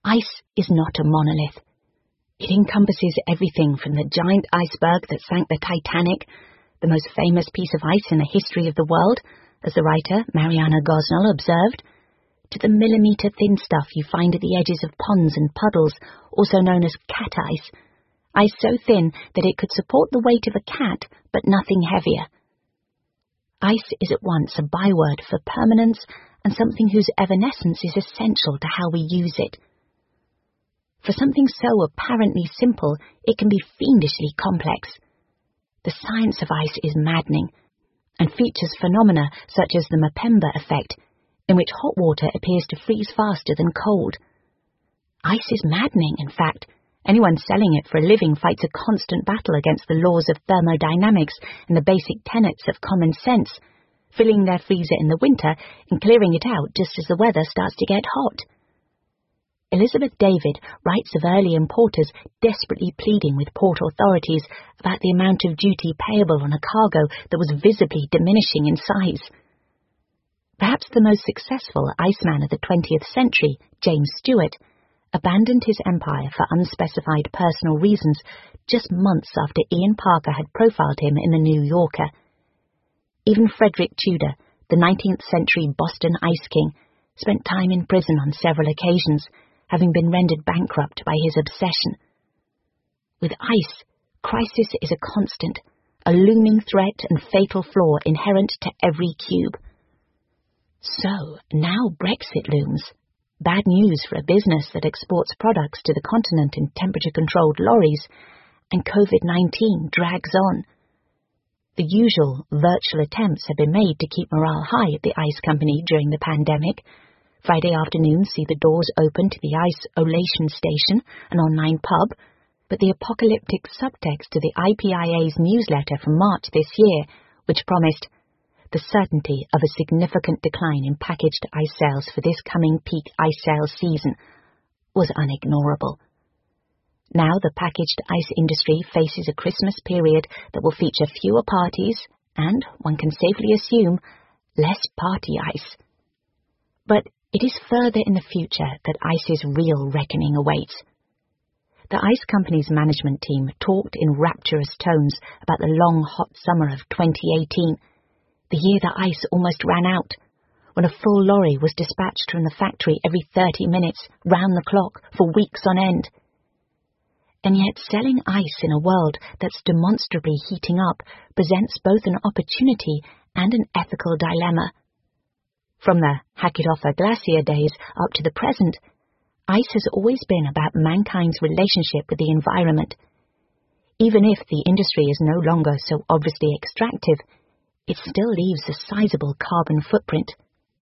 Ice is not a monolith. It encompasses everything from the giant iceberg that sank the Titanic, the most famous piece of ice in the history of the world, as the writer Mariana Gosnell observed, to the millimetre-thin stuff you find at the edges of ponds and puddles, also known as cat ice so thin that it could support the weight of a cat, but nothing heavier. Ice is at once a byword for permanence and something whose evanescence is essential to how we use it. For something so apparently simple, it can be fiendishly complex. The science of ice is maddening, and features phenomena such as the Mpemba effect, in which hot water appears to freeze faster than cold. Ice is maddening, in fact. Anyone selling it for a living fights a constant battle against the laws of thermodynamics and the basic tenets of common sense, filling their freezer in the winter and clearing it out just as the weather starts to get hot. Elizabeth David writes of early importers desperately pleading with port authorities about the amount of duty payable on a cargo that was visibly diminishing in size. Perhaps the most successful iceman of the 20th century, James Stewart, abandoned his empire for unspecified personal reasons just months after Ian Parker had profiled him in the New Yorker. Even Frederick Tudor, the 19th century Boston ice king, spent time in prison on several occasions, having been rendered bankrupt by his obsession. With ice, crisis is a constant, a looming threat and fatal flaw inherent to every cube. So, now Brexit looms. Bad news for a business that exports products to the continent in temperature-controlled lorries, and COVID-19 drags on. The usual virtual attempts have been made to keep morale high at the ice company during the pandemic. Friday afternoons see the doors open to the Ice Olation Station, an online pub, but the apocalyptic subtext to the IPIA's newsletter from March this year, which promised the certainty of a significant decline in packaged ice sales for this coming peak ice sales season, was unignorable. Now the packaged ice industry faces a Christmas period that will feature fewer parties and, one can safely assume, less party ice. But it is further in the future that ice's real reckoning awaits. The ice company's management team talked in rapturous tones about the long, hot summer of 2018, the year the ice almost ran out, when a full lorry was dispatched from the factory every 30 minutes, round the clock, for weeks on end. And yet selling ice in a world that's demonstrably heating up presents both an opportunity and an ethical dilemma. From the hack-it-off-a-glacier days up to the present, ice has always been about mankind's relationship with the environment. Even if the industry is no longer so obviously extractive, it still leaves a sizable carbon footprint.